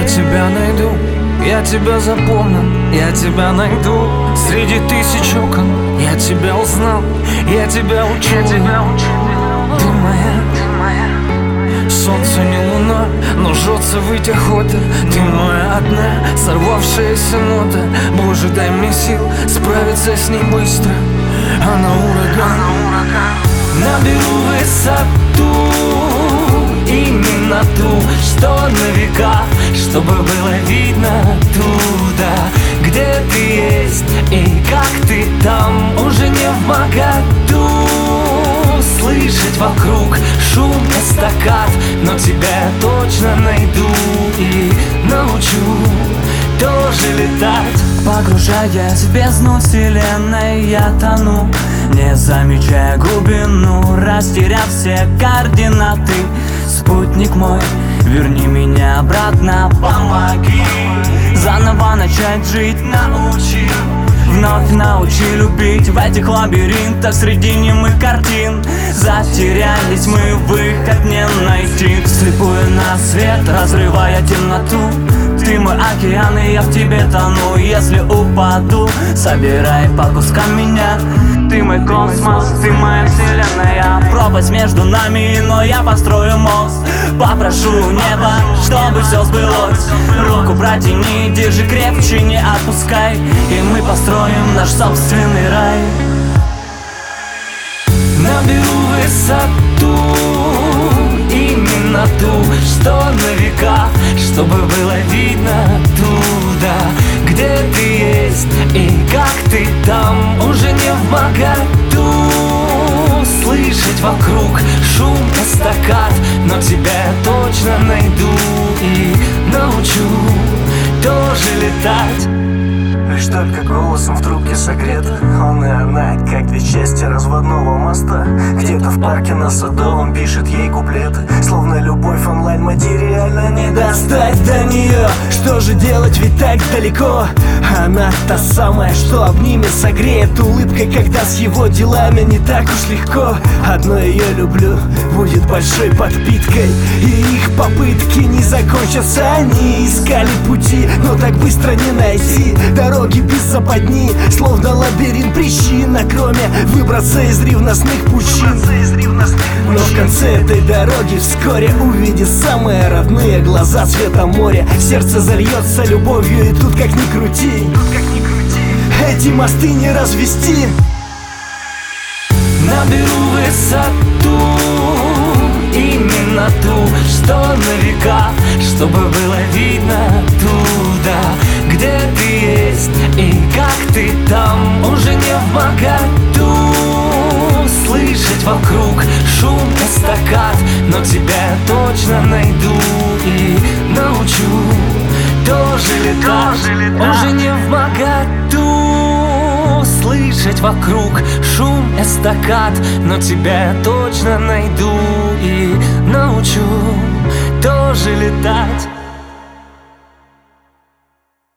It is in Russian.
Я тебя найду, я тебя запомню, я тебя найду среди тысяч окон. Я тебя узнал, я тебя учу. Ты моя, солнце не луна, но жжется выть охота. Ты моя одна, сорвавшаяся нота. Боже, дай мне сил справиться с ней быстро. Она ураган. Наберу высоту, именно ту, что на века, чтобы было видно туда, где ты есть и как ты там. Уже не вмоготу слышать вокруг шум эстакад, но тебя я точно найду и научу тоже летать. Погружаясь в бездну вселенной, я тону, не замечая глубину, растеряв все координаты. Спутник мой, верни меня обратно, помоги заново начать жить, научи, вновь научи любить. В этих лабиринтах среди немых картин затерялись мы, выход не найти. Вслепую на свет, разрывая темноту. Ты мой океан, и я в тебе тону. Если упаду, собирай по кускам меня. Ты мой космос, ты моя вселенная. Пропасть между нами, но я построю мост. Попрошу небо, чтобы все сбылось. Руку протяни, держи крепче, не отпускай, и мы построим наш собственный рай. Наберу высоту, именно ту, что на века, чтобы было видно туда, где ты есть и как ты там. Уже не вмоготу слышать вокруг шум эстакад, но тебя я точно найду и научу тоже летать. Лишь только голосом в трубке согрета, он и она, как две части разводного моста. Где-то в парке на Садовом пишет ей куплеты, словно любовь онлайн материально не достать до нее. Что же делать, ведь так далеко? Она та самая, что обнимет, согреет улыбкой, когда с его делами не так уж легко. Одно ее люблю будет большой подпиткой, и их попытки не закончатся. Они искали пути, но так быстро не найти. Дороги без западни, словно лабиринт причин, а кроме выбраться из ревностных пучин. Но в конце этой дороги вскоре увидишь самые родные глаза цвета моря. Сердце зальется любовью, и тут как ни крути, эти мосты не развести. Наберу высоту, именно ту, что на века, чтобы было видно туда, где ты есть и как ты там. Уже не вмоготу слышать вокруг шум эстакад, но тебя я точно найду и научу тоже летать. Уже не вмоготу слышать вокруг шум эстакад, но тебя я точно найду и научу тоже летать.